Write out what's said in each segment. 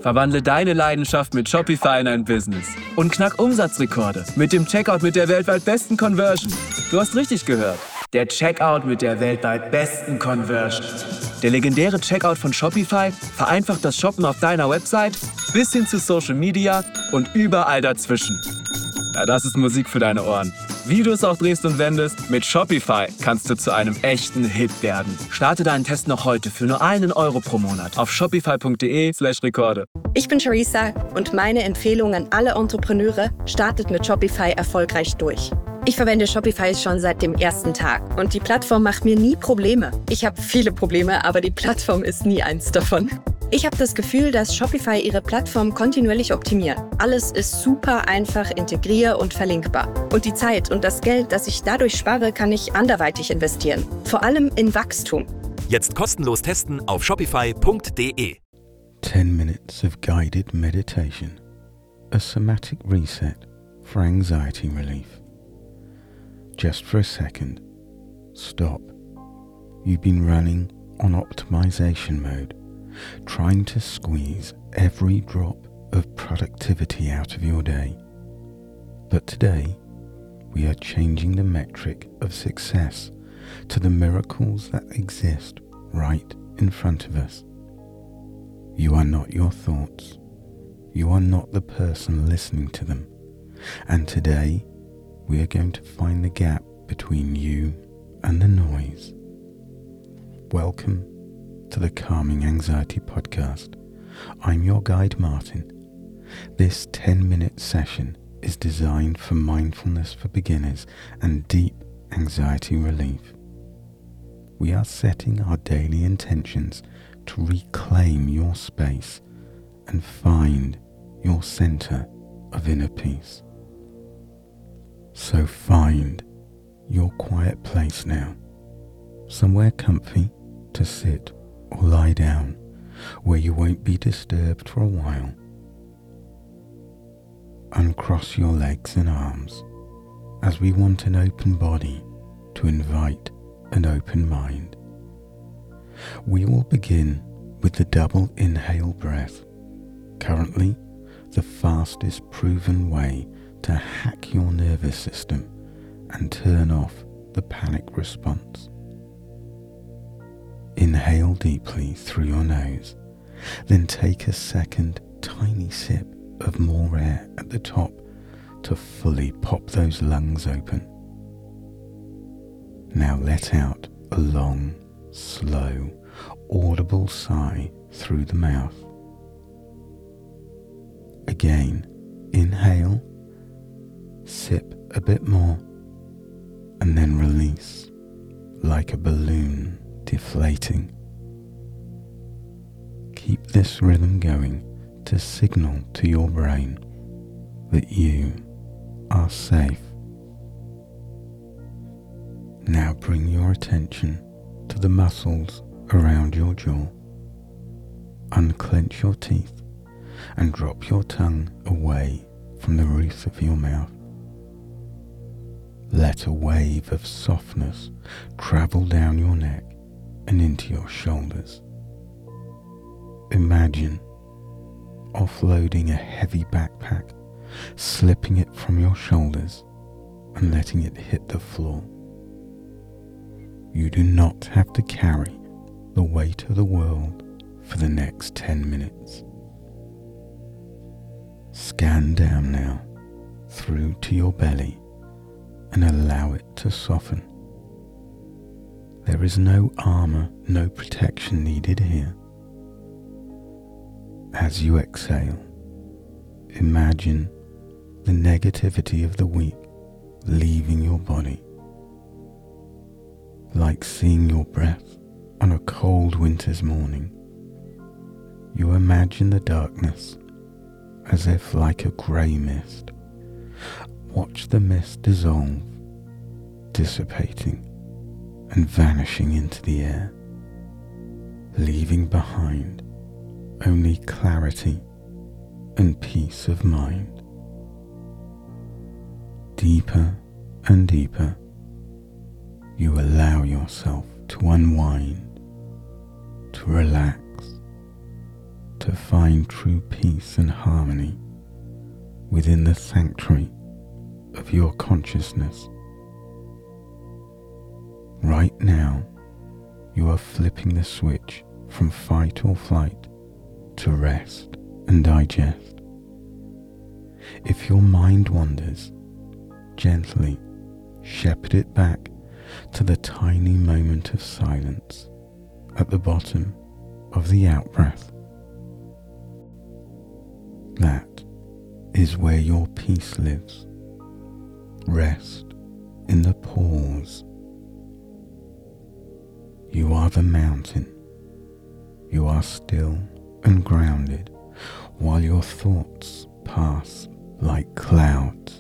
Verwandle deine Leidenschaft mit Shopify in ein Business. Und knack Umsatzrekorde mit dem Checkout mit der weltweit besten Conversion. Du hast richtig gehört. Der Checkout mit der weltweit besten Conversion. Der legendäre Checkout von Shopify vereinfacht das Shoppen auf deiner Website bis hin zu Social Media und überall dazwischen. Ja, das ist Musik für deine Ohren. Wie du es auch drehst und wendest, mit Shopify kannst du zu einem echten Hit werden. Starte deinen Test noch heute für nur €1 pro Monat auf shopify.de/Rekorde. Ich bin Charissa und meine Empfehlung an alle Entrepreneure: startet mit Shopify erfolgreich durch. Ich verwende Shopify schon seit dem ersten Tag und die Plattform macht mir nie Probleme. Ich habe viele Probleme, aber die Plattform ist nie eins davon. Ich habe das Gefühl, dass Shopify ihre Plattform kontinuierlich optimiert. Alles ist super einfach integrier- und verlinkbar. Und die Zeit und das Geld, das ich dadurch spare, kann ich anderweitig investieren. Vor allem in Wachstum. Jetzt kostenlos testen auf shopify.de. 10 minutes of guided meditation. A somatic reset for anxiety relief. Just for a second, stop. You've been running on optimization mode, trying to squeeze every drop of productivity out of your day. But today, we are changing the metric of success to the miracles that exist right in front of us. You are not your thoughts. You are not the person listening to them. And today, we are going to find the gap between you and the noise. Welcome to the Calming Anxiety Podcast. I'm your guide, Martin. This 10-minute session is designed for mindfulness for beginners and deep anxiety relief. We are setting our daily intentions to reclaim your space and find your center of inner peace. So find your quiet place now, somewhere comfy to sit or lie down, where you won't be disturbed for a while. Uncross your legs and arms, as we want an open body to invite an open mind. We will begin with the double inhale breath, currently the fastest proven way to hack your nervous system and turn off the panic response. Inhale deeply through your nose, then take a second tiny sip of more air at the top to fully pop those lungs open. Now let out a long, slow, audible sigh through the mouth. Again, inhale, sip a bit more, and then release like a balloon deflating. Keep this rhythm going to signal to your brain that you are safe. Now bring your attention to the muscles around your jaw. Unclench your teeth and drop your tongue away from the roof of your mouth. Let a wave of softness travel down your neck and into your shoulders. Imagine offloading a heavy backpack, slipping it from your shoulders and letting it hit the floor. You do not have to carry the weight of the world for the next 10 minutes. Scan down now through to your belly and allow it to soften. There is no armor, no protection needed here. As you exhale, imagine the negativity of the week leaving your body. Like seeing your breath on a cold winter's morning, you imagine the darkness as if like a grey mist. Watch the mist dissolve, dissipating and vanishing into the air, leaving behind only clarity and peace of mind. Deeper and deeper, you allow yourself to unwind, to relax, to to find true peace and harmony within the sanctuary of your consciousness. Right now, you are flipping the switch from fight or flight to rest and digest. If your mind wanders, gently shepherd it back to the tiny moment of silence at the bottom of the out-breath. That is where your peace lives. Rest in the pause. You are the mountain. You are still and grounded while your thoughts pass like clouds.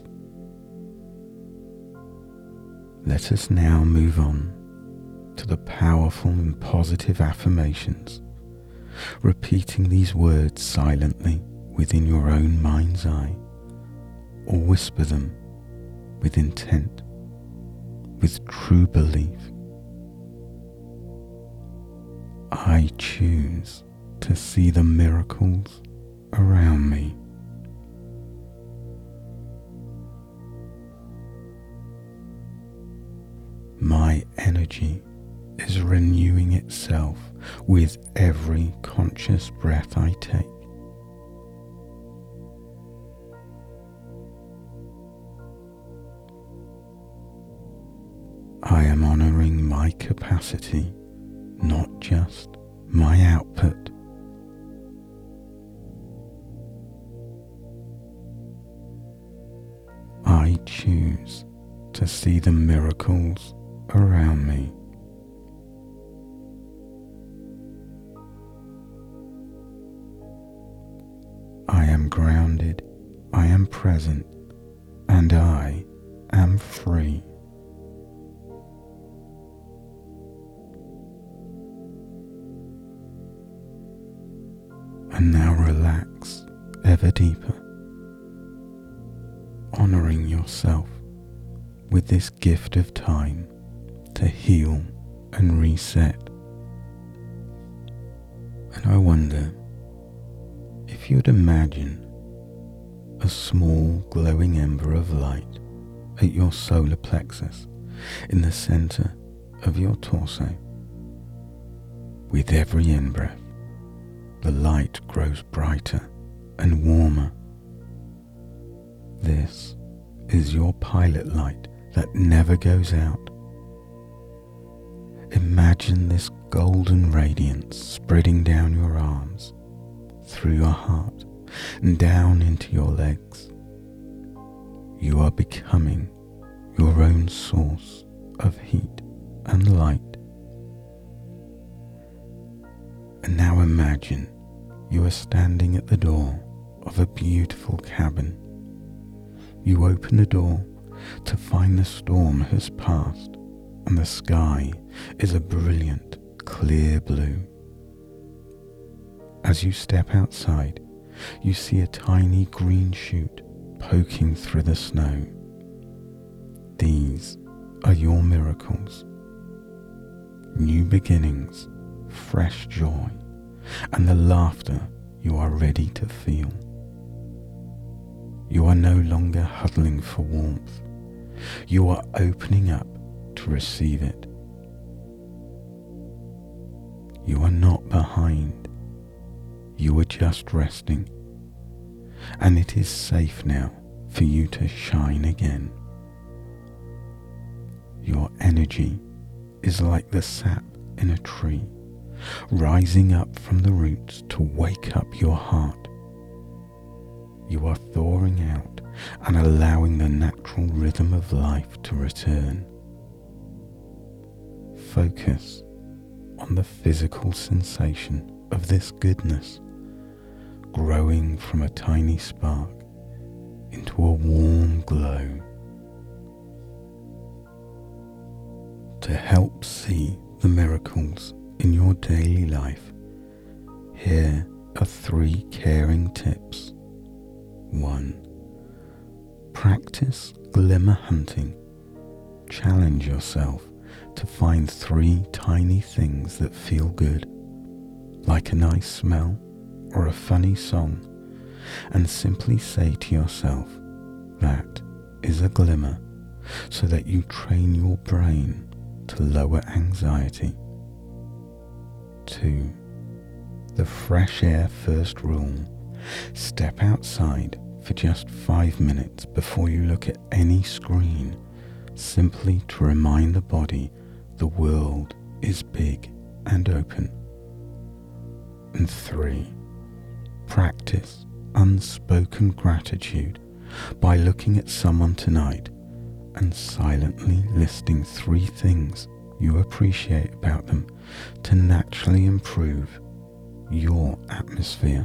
Let us now move on to the powerful and positive affirmations, repeating these words silently within your own mind's eye, or whisper them with intent, with true belief. I choose to see the miracles around me. My energy is renewing itself with every conscious breath I take. I am honoring my capacity, not just my output. I choose to see the miracles around me. I am grounded, I am present, and I am free. And now relax ever deeper, honoring yourself with this gift of time to heal and reset. And I wonder if you'd imagine a small glowing ember of light at your solar plexus in the center of your torso. With every in-breath, the light grows brighter and warmer. This is your pilot light that never goes out. Imagine this golden radiance spreading down your arms, through your heart, and down into your legs. You are becoming your own source of heat and light. And now imagine you are standing at the door of a beautiful cabin. You open the door to find the storm has passed and the sky is a brilliant, clear blue. As you step outside, you see a tiny green shoot poking through the snow. These are your miracles. New beginnings, fresh joy, and the laughter you are ready to feel. You are no longer huddling for warmth. You are opening up to receive it. You are not behind. You are just resting. And it is safe now for you to shine again. Your energy is like the sap in a tree, rising up from the roots to wake up your heart. You are thawing out and allowing the natural rhythm of life to return. Focus on the physical sensation of this goodness, growing from a tiny spark into a warm glow. To help see the miracles in your daily life, here are 3 caring tips. 1. Practice glimmer hunting. Challenge yourself to find 3 tiny things that feel good, like a nice smell or a funny song, and simply say to yourself, that is a glimmer, so that you train your brain to lower anxiety. 2. The fresh air first rule. Step outside for just 5 minutes before you look at any screen, simply to remind the body the world is big and open. And 3. Practice unspoken gratitude by looking at someone tonight and silently listing 3 things you appreciate about them to naturally improve your atmosphere.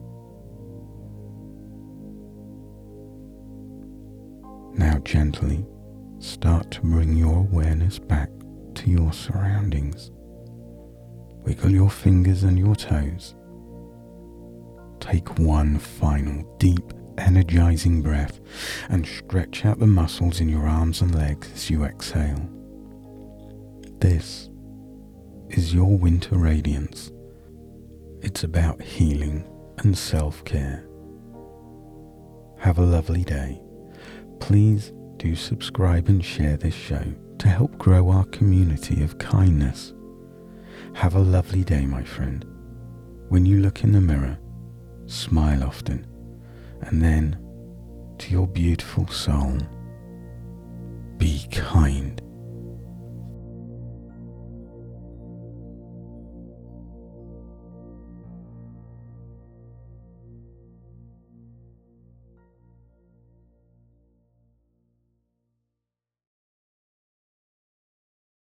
Now gently start to bring your awareness back to your surroundings. Wiggle your fingers and your toes. Take one final deep, energizing breath and stretch out the muscles in your arms and legs as you exhale. This is your winter radiance. It's about healing and self-care. Have a lovely day. Please do subscribe and share this show to help grow our community of kindness. Have a lovely day, my friend. When you look in the mirror, smile often, and then to your beautiful soul, be kind.